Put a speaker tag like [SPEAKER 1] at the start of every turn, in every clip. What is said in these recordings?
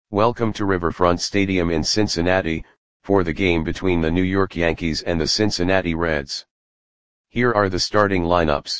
[SPEAKER 1] Welcome to Riverfront Stadium in Cincinnati, for the game between the New York Yankees and the Cincinnati Reds. Here are the starting lineups.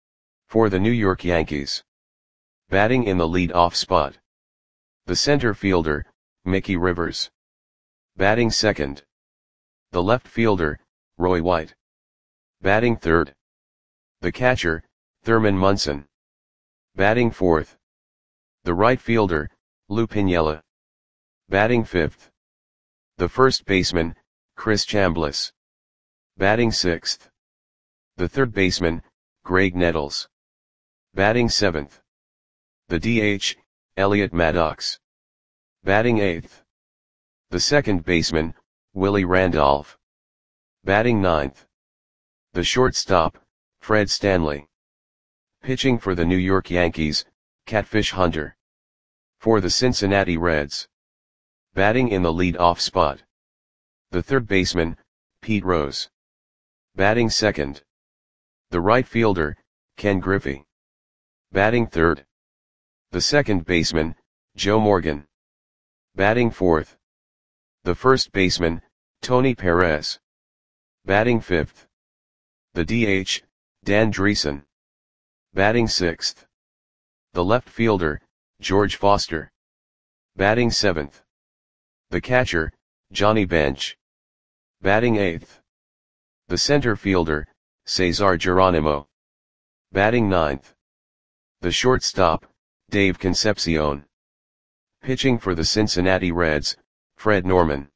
[SPEAKER 1] For the New York Yankees. Batting in the lead-off spot. The center fielder, Mickey Rivers. Batting second. The left fielder, Roy White. Batting third. The catcher, Thurman Munson. Batting fourth. The right fielder, Lou Piniella. Batting fifth. The first baseman, Chris Chambliss. Batting sixth. The third baseman, Graig Nettles. Batting seventh. The DH, Elliot Maddox. Batting eighth. The second baseman, Willie Randolph. Batting ninth. The shortstop, Fred Stanley. Pitching for the New York Yankees, Catfish Hunter. For the Cincinnati Reds. Batting in the lead-off spot. The third baseman, Pete Rose. Batting second. The right fielder, Ken Griffey. Batting third. The second baseman, Joe Morgan. Batting fourth. The first baseman, Tony Perez. Batting fifth. The DH, Dan Driessen. Batting sixth. The left fielder, George Foster. Batting seventh. The catcher, Johnny Bench. Batting eighth. The center fielder, Cesar Geronimo. Batting ninth. The shortstop, Dave Concepcion. Pitching for the Cincinnati Reds, Fred Norman.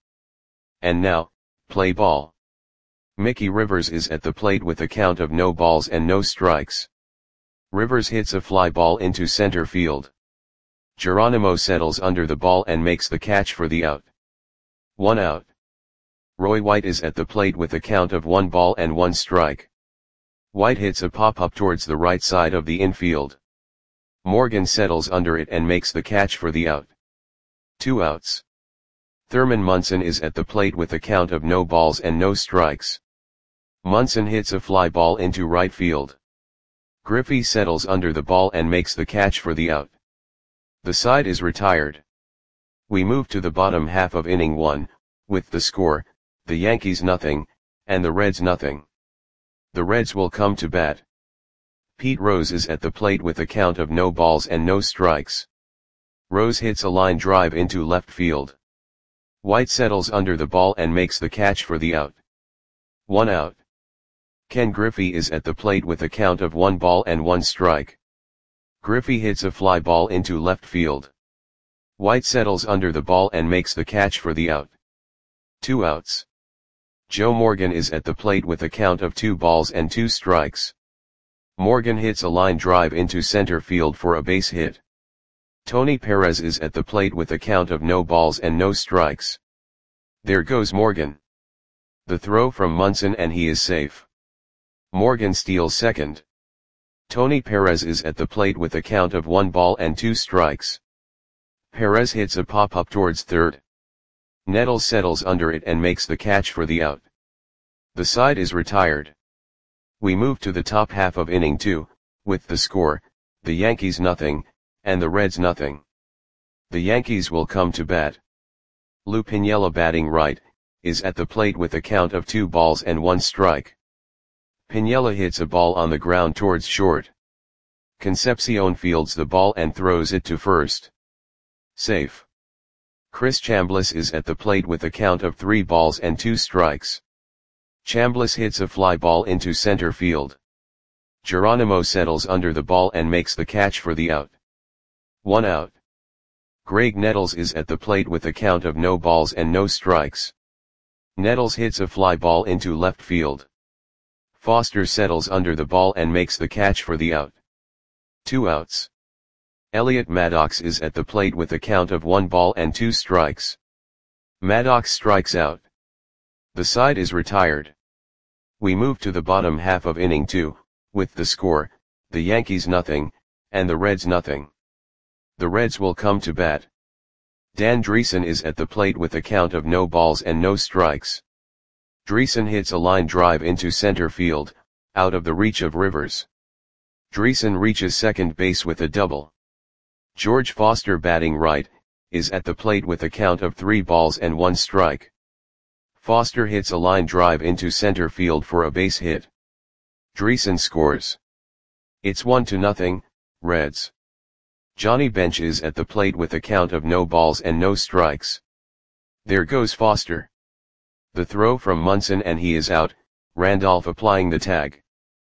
[SPEAKER 1] And now, play ball. Mickey Rivers is at the plate with a count of no balls and no strikes. Rivers hits a fly ball into center field. Geronimo settles under the ball and makes the catch for the out. 1 out. Roy White is at the plate with a count of 1 ball and 1 strike. White hits a pop-up towards the right side of the infield. Morgan settles under it and makes the catch for the out. 2 outs. Thurman Munson is at the plate with a count of no balls and no strikes. Munson hits a fly ball into right field. Griffey settles under the ball and makes the catch for the out. The side is retired. We move to the bottom half of inning 1, with the score, the Yankees nothing, and the Reds nothing. The Reds will come to bat. Pete Rose is at the plate with a count of no balls and no strikes. Rose hits a line drive into left field. White settles under the ball and makes the catch for the out. 1 out. Ken Griffey is at the plate with a count of 1 ball and 1 strike. Griffey hits a fly ball into left field. White settles under the ball and makes the catch for the out. 2 outs. Joe Morgan is at the plate with a count of 2 balls and 2 strikes. Morgan hits a line drive into center field for a base hit. Tony Perez is at the plate with a count of no balls and no strikes. There goes Morgan. The throw from Munson and he is safe. Morgan steals second. Tony Perez is at the plate with a count of 1 ball and 2 strikes. Perez hits a pop-up towards third. Nettles settles under it and makes the catch for the out. The side is retired. We move to the top half of inning 2, with the score, the Yankees nothing, and the Reds nothing. The Yankees will come to bat. Lou Piniella batting right, is at the plate with a count of 2 balls and 1 strike. Piniella hits a ball on the ground towards short. Concepcion fields the ball and throws it to first. Safe. Chris Chambliss is at the plate with a count of 3 balls and 2 strikes. Chambliss hits a fly ball into center field. Geronimo settles under the ball and makes the catch for the out. 1 out. Graig Nettles is at the plate with a count of no balls and no strikes. Nettles hits a fly ball into left field. Foster settles under the ball and makes the catch for the out. 2 outs. Elliot Maddox is at the plate with a count of 1 ball and 2 strikes. Maddox strikes out. The side is retired. We move to the bottom half of inning 2, with the score, the Yankees nothing, and the Reds nothing. The Reds will come to bat. Dan Driessen is at the plate with a count of no balls and no strikes. Driessen hits a line drive into center field, out of the reach of Rivers. Driessen reaches second base with a double. George Foster batting right, is at the plate with a count of 3 balls and 1 strike. Foster hits a line drive into center field for a base hit. Dreesen scores. It's 1-0, Reds. Johnny Bench is at the plate with a count of no balls and no strikes. There goes Foster. The throw from Munson and he is out, Randolph applying the tag.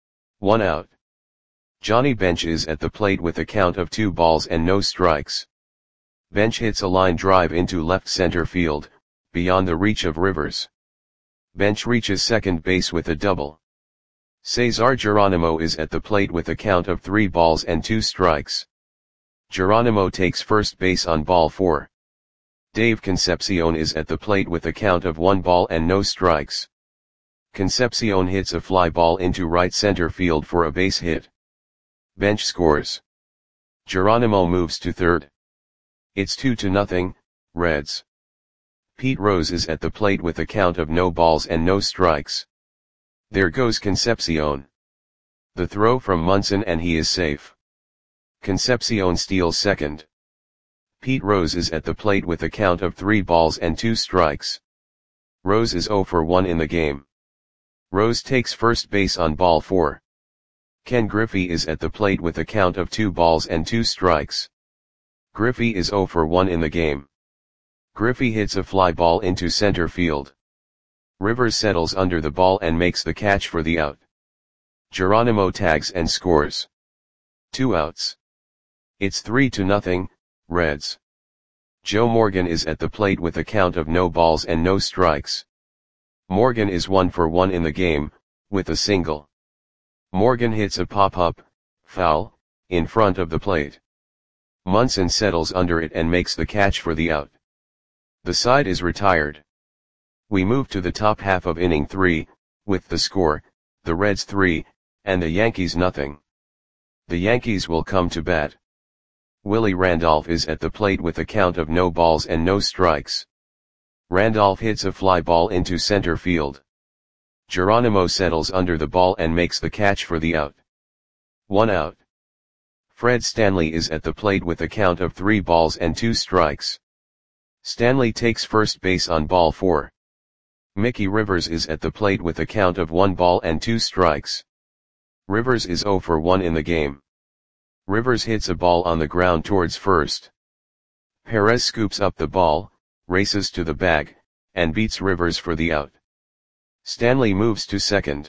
[SPEAKER 1] 1 out. Johnny Bench is at the plate with a count of 2 balls and no strikes. Bench hits a line drive into left center field, beyond the reach of Rivers. Bench reaches second base with a double. Cesar Geronimo is at the plate with a count of 3 balls and 2 strikes. Geronimo takes first base on ball 4. Dave Concepcion is at the plate with a count of 1 ball and no strikes. Concepcion hits a fly ball into right center field for a base hit. Bench scores. Geronimo moves to third. It's 2-0, Reds. Pete Rose is at the plate with a count of no balls and no strikes. There goes Concepcion. The throw from Munson and he is safe. Concepcion steals second. Pete Rose is at the plate with a count of 3 balls and 2 strikes. Rose is 0 for 1 in the game. Rose takes first base on ball 4. Ken Griffey is at the plate with a count of 2 balls and 2 strikes. Griffey is 0 for 1 in the game. Griffey hits a fly ball into center field. Rivers settles under the ball and makes the catch for the out. Geronimo tags and scores. 2 outs. It's 3-0, Reds. Joe Morgan is at the plate with a count of no balls and no strikes. Morgan is 1 for 1 in the game, with a single. Morgan hits a pop-up, foul, in front of the plate. Munson settles under it and makes the catch for the out. The side is retired. We move to the top half of inning 3, with the score, the Reds 3, and the Yankees nothing. The Yankees will come to bat. Willie Randolph is at the plate with a count of no balls and no strikes. Randolph hits a fly ball into center field. Geronimo settles under the ball and makes the catch for the out. 1 out. Fred Stanley is at the plate with a count of 3 balls and 2 strikes. Stanley takes first base on ball 4. Mickey Rivers is at the plate with a count of 1 ball and 2 strikes. Rivers is 0 for 1 in the game. Rivers hits a ball on the ground towards first. Perez scoops up the ball, races to the bag, and beats Rivers for the out. Stanley moves to second.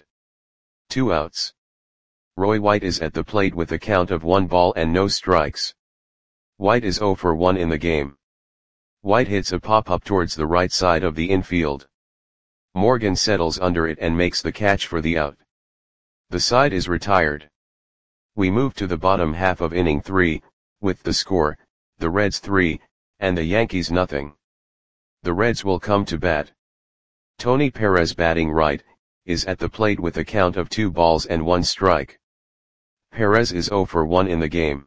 [SPEAKER 1] 2 outs. Roy White is at the plate with a count of 1 ball and no strikes. White is 0 for 1 in the game. White hits a pop-up towards the right side of the infield. Morgan settles under it and makes the catch for the out. The side is retired. We move to the bottom half of inning 3, with the score, the Reds 3, and the Yankees nothing. The Reds will come to bat. Tony Perez batting right, is at the plate with a count of 2 balls and 1 strike. Perez is 0 for 1 in the game.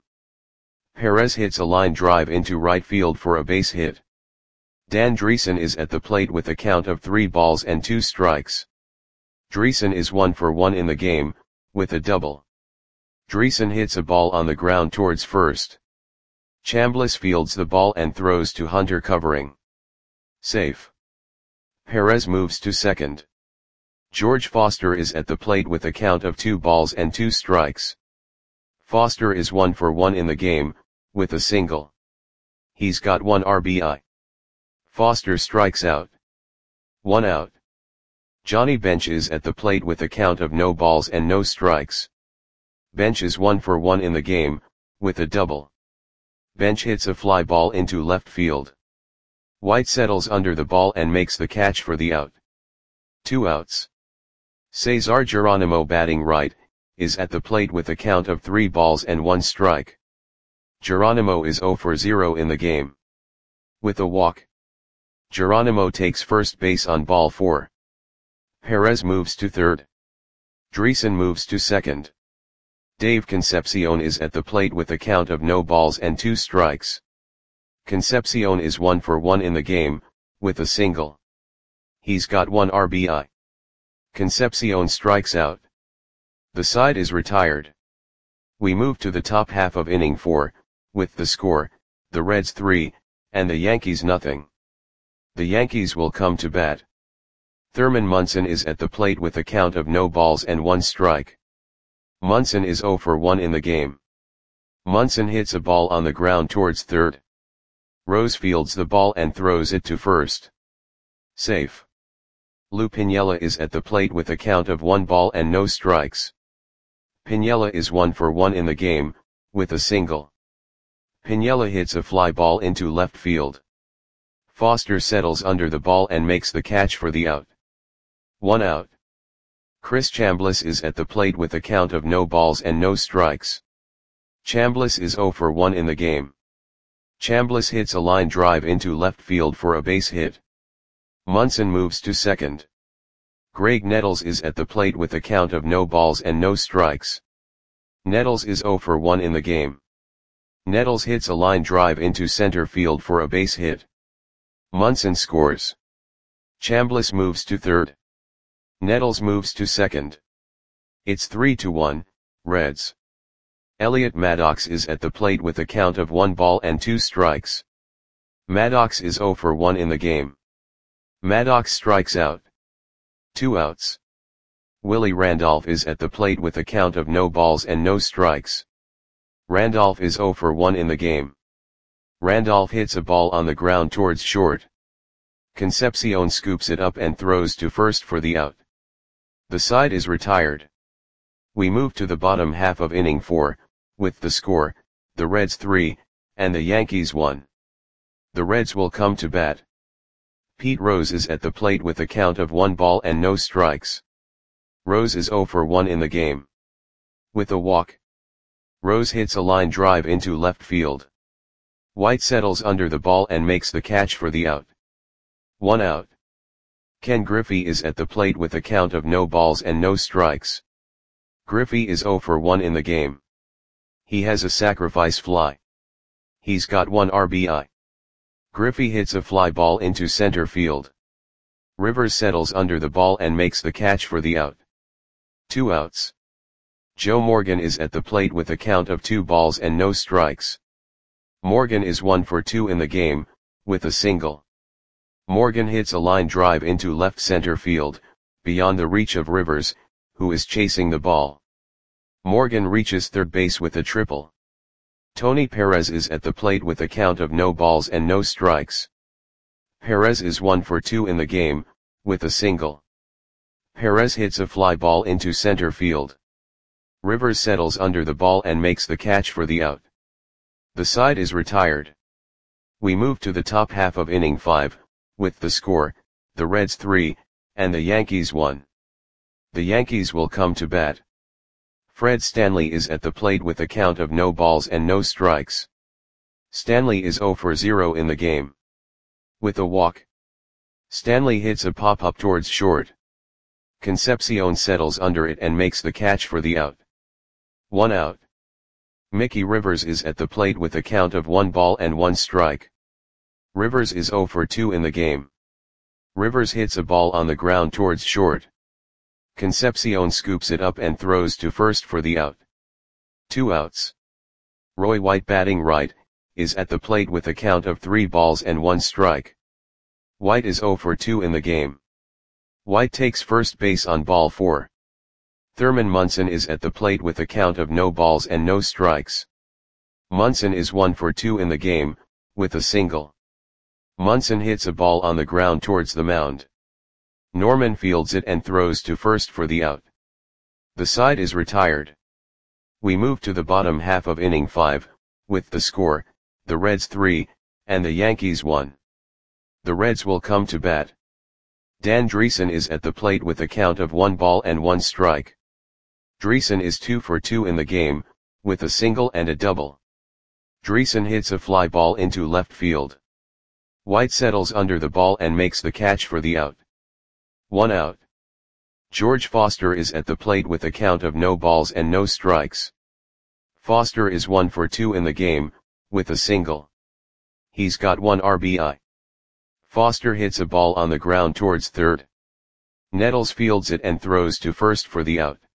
[SPEAKER 1] Perez hits a line drive into right field for a base hit. Dan Dreesen is at the plate with a count of 3 balls and 2 strikes. Dreesen is 1 for 1 in the game, with a double. Dreesen hits a ball on the ground towards first. Chambliss fields the ball and throws to Hunter covering. Safe. Perez moves to second. George Foster is at the plate with a count of 2 balls and 2 strikes. Foster is 1 for 1 in the game, with a single. He's got 1 RBI. Foster strikes out. 1 out. Johnny Bench is at the plate with a count of no balls and no strikes. Bench is 1 for 1 in the game, with a double. Bench hits a fly ball into left field. White settles under the ball and makes the catch for the out. 2 outs. Cesar Geronimo batting right, is at the plate with a count of 3 balls and 1 strike. Geronimo is 0 for 0 in the game. With a walk. Geronimo takes first base on ball 4. Perez moves to third. Dreesen moves to second. Dave Concepcion is at the plate with a count of no balls and 2 strikes. Concepcion is 1 for 1 in the game, with a single. He's got 1 RBI. Concepcion strikes out. The side is retired. We move to the top half of inning 4, with the score, the Reds 3, and the Yankees nothing. The Yankees will come to bat. Thurman Munson is at the plate with a count of no balls and 1 strike. Munson is 0 for 1 in the game. Munson hits a ball on the ground towards third. Rose fields the ball and throws it to first. Safe. Lou Piniella is at the plate with a count of 1 ball and no strikes. Piniella is 1 for 1 in the game, with a single. Piniella hits a fly ball into left field. Foster settles under the ball and makes the catch for the out. 1 out. Chris Chambliss is at the plate with a count of no balls and no strikes. Chambliss is 0 for 1 in the game. Chambliss hits a line drive into left field for a base hit. Munson moves to second. Greg Nettles is at the plate with a count of no balls and no strikes. Nettles is 0 for 1 in the game. Nettles hits a line drive into center field for a base hit. Munson scores. Chambliss moves to third. Nettles moves to second. It's 3-1, Reds. Elliot Maddox is at the plate with a count of 1 ball and 2 strikes. Maddox is 0 for 1 in the game. Maddox strikes out. 2 outs. Willie Randolph is at the plate with a count of no balls and no strikes. Randolph is 0 for 1 in the game. Randolph hits a ball on the ground towards short. Concepcion scoops it up and throws to first for the out. The side is retired. We move to the bottom half of inning 4, with the score, the Reds 3, and the Yankees 1. The Reds will come to bat. Pete Rose is at the plate with a count of 1 ball and no strikes. Rose is 0 for 1 in the game. With a walk. Rose hits a line drive into left field. White settles under the ball and makes the catch for the out. 1 out. Ken Griffey is at the plate with a count of no balls and no strikes. Griffey is 0 for 1 in the game. He has a sacrifice fly. He's got 1 RBI. Griffey hits a fly ball into center field. Rivers settles under the ball and makes the catch for the out. 2 outs. Joe Morgan is at the plate with a count of 2 balls and no strikes. Morgan is 1 for 2 in the game, with a single. Morgan hits a line drive into left center field, beyond the reach of Rivers, who is chasing the ball. Morgan reaches third base with a triple. Tony Perez is at the plate with a count of no balls and no strikes. Perez is 1 for 2 in the game, with a single. Perez hits a fly ball into center field. Rivers settles under the ball and makes the catch for the out. The side is retired. We move to the top half of inning 5, with the score, the Reds 3, and the Yankees 1. The Yankees will come to bat. Fred Stanley is at the plate with a count of no balls and no strikes. Stanley is 0 for 0 in the game. With a walk. Stanley hits a pop-up towards short. Concepcion settles under it and makes the catch for the out. 1 out. Mickey Rivers is at the plate with a count of 1 ball and 1 strike. Rivers is 0 for 2 in the game. Rivers hits a ball on the ground towards short. Concepcion scoops it up and throws to first for the out. 2 outs. Roy White, batting right, is at the plate with a count of 3 balls and 1 strike. White is 0 for 2 in the game. White takes first base on ball 4. Thurman Munson is at the plate with a count of no balls and no strikes. Munson is 1 for 2 in the game, with a single. Munson hits a ball on the ground towards the mound. Norman fields it and throws to first for the out. The side is retired. We move to the bottom half of inning 5, with the score, the Reds 3, and the Yankees 1. The Reds will come to bat. Dan Dreesen is at the plate with a count of 1 ball and 1 strike. Dreesen is 2 for 2 in the game, with a single and a double. Dreesen hits a fly ball into left field. White settles under the ball and makes the catch for the out. 1 out. George Foster is at the plate with a count of no balls and no strikes. Foster is 1 for 2 in the game, with a single. He's got 1 RBI. Foster hits a ball on the ground towards third. Nettles fields it and throws to first for the out.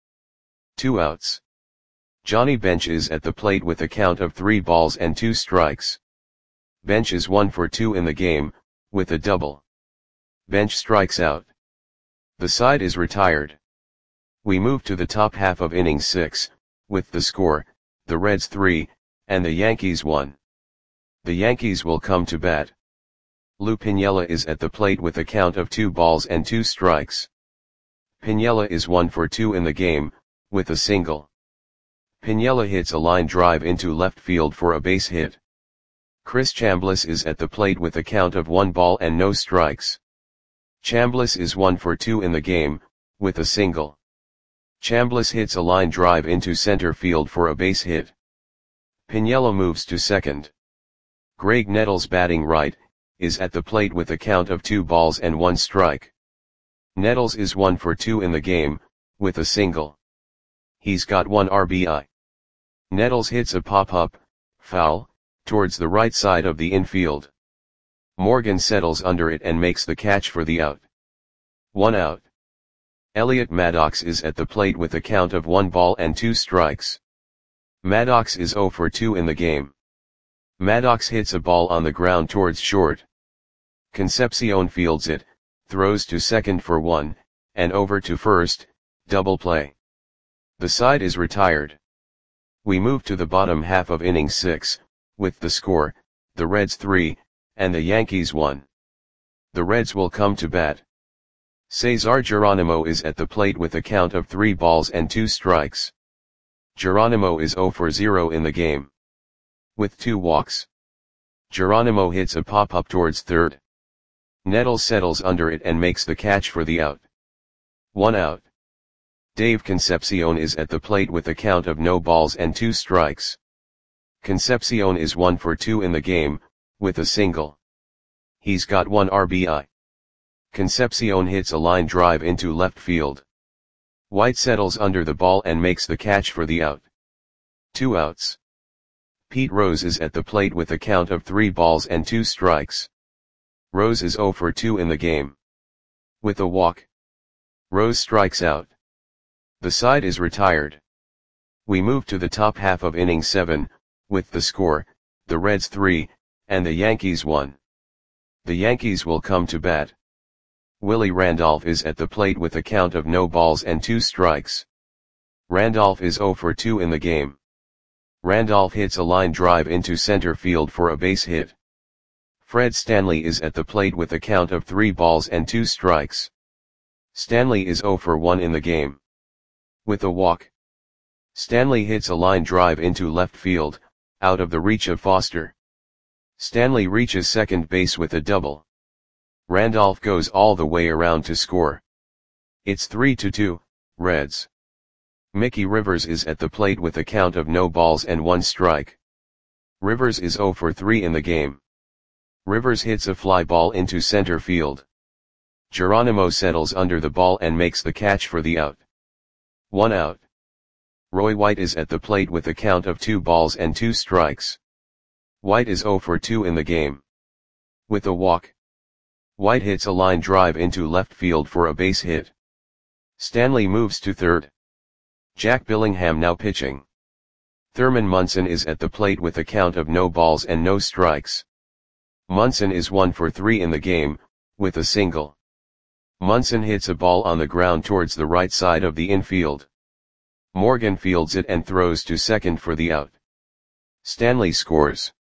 [SPEAKER 1] 2 outs. Johnny Bench is at the plate with a count of 3 balls and 2 strikes. Bench is 1 for 2 in the game, with a double. Bench strikes out. The side is retired. We move to the top half of inning 6, with the score, the Reds 3, and the Yankees 1. The Yankees will come to bat. Lou Piniella is at the plate with a count of 2 balls and 2 strikes. Piniella is 1 for 2 in the game, with a single. Piniella hits a line drive into left field for a base hit. Chris Chambliss is at the plate with a count of 1 ball and no strikes. Chambliss is 1 for 2 in the game, with a single. Chambliss hits a line drive into center field for a base hit. Piniella moves to second. Greg Nettles, batting right, is at the plate with a count of 2 balls and 1 strike. Nettles is 1 for 2 in the game, with a single. He's got 1 RBI. Nettles hits a pop-up, foul, towards the right side of the infield. Morgan settles under it and makes the catch for the out. 1 out. Elliot Maddox is at the plate with a count of 1 ball and 2 strikes. Maddox is 0 for 2 in the game. Maddox hits a ball on the ground towards short. Concepcion fields it, throws to second for 1, and over to first, double play. The side is retired. We move to the bottom half of inning 6, with the score, the Reds 3, and the Yankees 1. The Reds will come to bat. Cesar Geronimo is at the plate with a count of 3 balls and 2 strikes. Geronimo is 0 for 0 in the game. With 2 walks. Geronimo hits a pop-up towards third. Nettles settles under it and makes the catch for the out. 1 out. Dave Concepcion is at the plate with a count of no balls and 2 strikes. Concepcion is 1 for 2 in the game, with a single. He's got 1 RBI. Concepcion hits a line drive into left field. White settles under the ball and makes the catch for the out. 2 outs. Pete Rose is at the plate with a count of 3 balls and 2 strikes. Rose is 0 for 2 in the game. With a walk. Rose strikes out. The side is retired. We move to the top half of inning 7, with the score, the Reds 3, and the Yankees 1. The Yankees will come to bat. Willie Randolph is at the plate with a count of no balls and 2 strikes. Randolph is 0 for 2 in the game. Randolph hits a line drive into center field for a base hit. Fred Stanley is at the plate with a count of 3 balls and 2 strikes. Stanley is 0 for 1 in the game. With a walk. Stanley hits a line drive into left field, out of the reach of Foster. Stanley reaches second base with a double. Randolph goes all the way around to score. It's 3-2, Reds. Mickey Rivers is at the plate with a count of no balls and 1 strike. Rivers is 0 for 3 in the game. Rivers hits a fly ball into center field. Geronimo settles under the ball and makes the catch for the out. 1 out. Roy White is at the plate with a count of 2 balls and 2 strikes. White is 0 for 2 in the game. With a walk. White hits a line drive into left field for a base hit. Stanley moves to third. Jack Billingham now pitching. Thurman Munson is at the plate with a count of no balls and no strikes. Munson is 1 for 3 in the game, with a single. Munson hits a ball on the ground towards the right side of the infield. Morgan fields it and throws to second for the out. Stanley scores.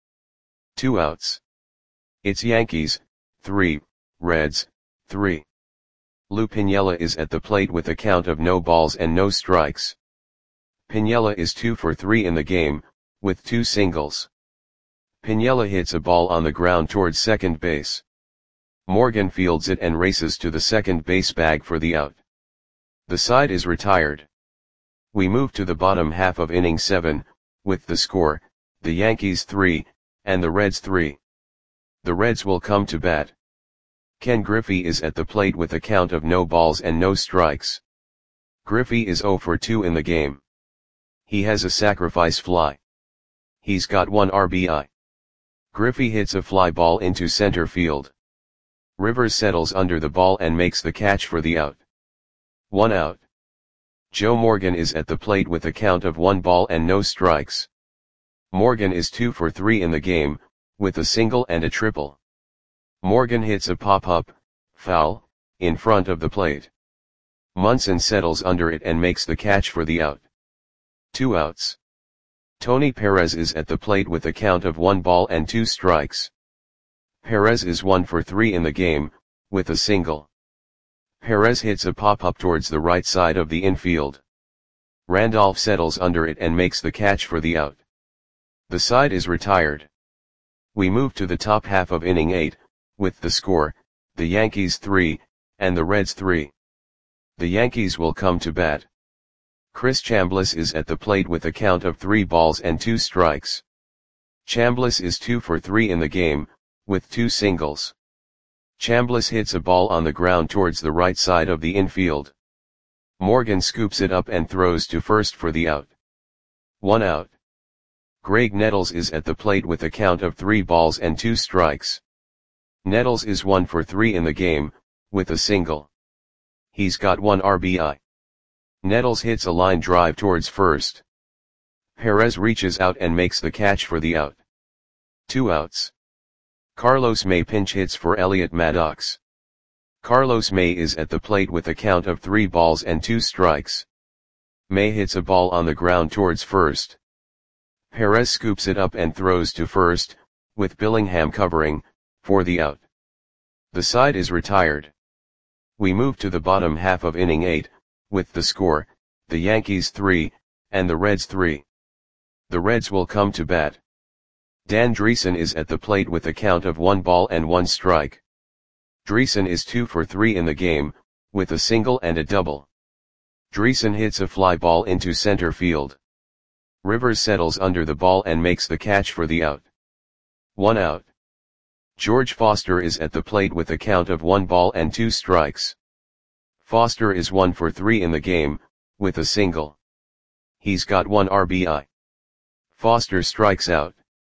[SPEAKER 1] 2 outs. It's Yankees, 3, Reds, 3. Lou Piniella is at the plate with a count of no balls and no strikes. Piniella is 2 for 3 in the game, with 2 singles. Piniella hits a ball on the ground towards second base. Morgan fields it and races to the second base bag for the out. The side is retired. We move to the bottom half of inning 7, with the score, the Yankees 3, and the Reds 3. The Reds will come to bat. Ken Griffey is at the plate with a count of no balls and no strikes. Griffey is 0 for 2 in the game. He has a sacrifice fly. He's got 1 RBI. Griffey hits a fly ball into center field. Rivers settles under the ball and makes the catch for the out. 1 out. Joe Morgan is at the plate with a count of 1 ball and no strikes. Morgan is 2 for 3 in the game, with a single and a triple. Morgan hits a pop-up, foul, in front of the plate. Munson settles under it and makes the catch for the out. 2 outs. Tony Perez is at the plate with a count of 1 ball and 2 strikes. Perez is 1 for 3 in the game, with a single. Perez hits a pop-up towards the right side of the infield. Randolph settles under it and makes the catch for the out. The side is retired. We move to the top half of inning 8, with the score, the Yankees 3, and the Reds 3. The Yankees will come to bat. Chris Chambliss is at the plate with a count of 3 balls and 2 strikes. Chambliss is 2 for 3 in the game, with 2 singles. Chambliss hits a ball on the ground towards the right side of the infield. Morgan scoops it up and throws to first for the out. 1 out. Greg Nettles is at the plate with a count of 3 balls and 2 strikes. Nettles is 1 for 3 in the game, with a single. He's got 1 RBI. Nettles hits a line drive towards first. Perez reaches out and makes the catch for the out. 2 outs. Carlos May pinch hits for Elliot Maddox. Carlos May is at the plate with a count of 3 balls and 2 strikes. May hits a ball on the ground towards first. Perez scoops it up and throws to first, with Billingham covering, for the out. The side is retired. We move to the bottom half of inning 8, with the score, the Yankees 3, and the Reds 3. The Reds will come to bat. Dan Dreesen is at the plate with a count of 1 ball and 1 strike. Dreesen is 2 for 3 in the game, with a single and a double. Dreesen hits a fly ball into center field. Rivers settles under the ball and makes the catch for the out. 1 out. George Foster is at the plate with a count of 1 ball and 2 strikes. Foster is 1 for 3 in the game, with a single. He's got 1 RBI. Foster strikes out.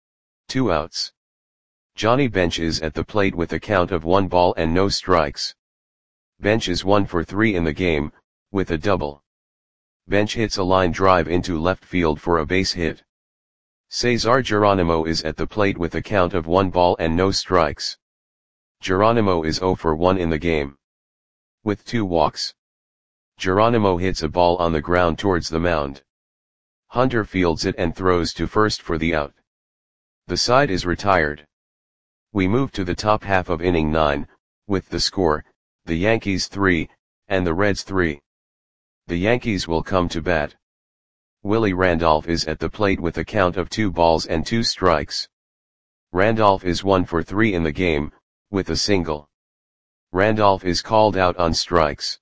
[SPEAKER 1] 2 outs. Johnny Bench is at the plate with a count of 1 ball and no strikes. Bench is 1 for 3 in the game, with a double. Bench hits a line drive into left field for a base hit. Cesar Geronimo is at the plate with a count of 1 ball and no strikes. Geronimo is 0 for 1 in the game, with 2 walks. Geronimo hits a ball on the ground towards the mound. Hunter fields it and throws to first for the out. The side is retired. We move to the top half of inning 9, with the score, the Yankees 3, and the Reds 3. The Yankees will come to bat. Willie Randolph is at the plate with a count of 2 balls and 2 strikes. Randolph is 1 for 3 in the game, with a single. Randolph is called out on strikes.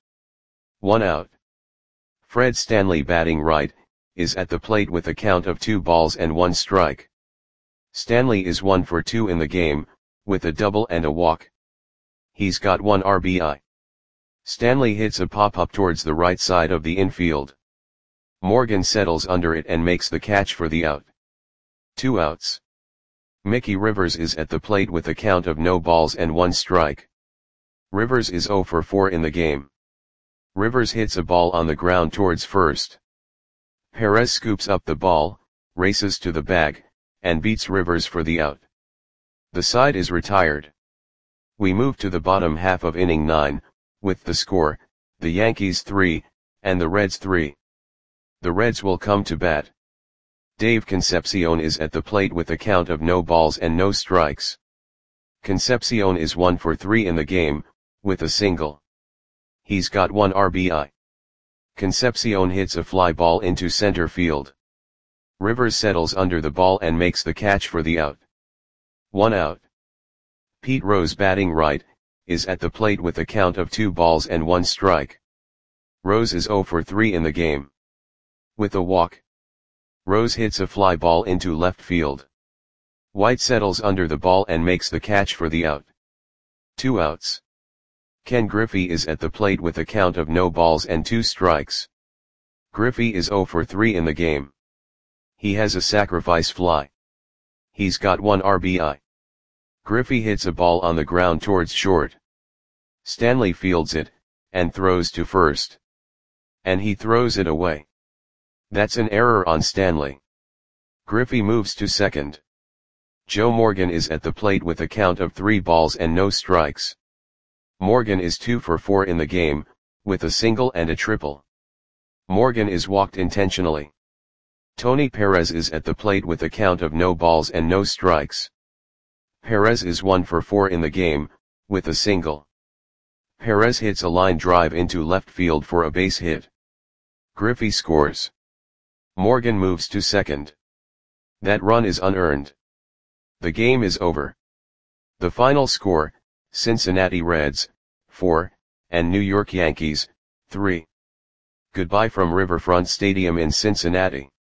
[SPEAKER 1] 1 out. Fred Stanley, batting right, is at the plate with a count of 2 balls and 1 strike. Stanley is 1 for 2 in the game, with a double and a walk. He's got 1 RBI. Stanley hits a pop-up towards the right side of the infield. Morgan settles under it and makes the catch for the out. 2 outs. Mickey Rivers is at the plate with a count of no balls and 1 strike. Rivers is 0 for 4 in the game. Rivers hits a ball on the ground towards first. Perez scoops up the ball, races to the bag, and beats Rivers for the out. The side is retired. We move to the bottom half of inning 9, with the score, the Yankees 3, and the Reds 3. The Reds will come to bat. Dave Concepcion is at the plate with a count of no balls and no strikes. Concepcion is 1 for 3 in the game, with a single. He's got 1 RBI. Concepcion hits a fly ball into center field. Rivers settles under the ball and makes the catch for the out. 1 out. Pete Rose, batting right, is at the plate with a count of 2 balls and 1 strike. Rose is 0 for 3 in the game, with a walk. Rose hits a fly ball into left field. White settles under the ball and makes the catch for the out. 2 outs. Ken Griffey is at the plate with a count of no balls and 2 strikes. Griffey is 0 for 3 in the game. He has a sacrifice fly. He's got 1 RBI. Griffey hits a ball on the ground towards short. Stanley fields it, and throws to first. And he throws it away. That's an error on Stanley. Griffey moves to second. Joe Morgan is at the plate with a count of 3 balls and no strikes. Morgan is 2 for 4 in the game, with a single and a triple. Morgan is walked intentionally. Tony Perez is at the plate with a count of no balls and no strikes. Perez is 1 for 4 in the game, with a single. Perez hits a line drive into left field for a base hit. Griffey scores. Morgan moves to second. That run is unearned. The game is over. The final score, Cincinnati Reds, 4, and New York Yankees, 3. Goodbye from Riverfront Stadium in Cincinnati.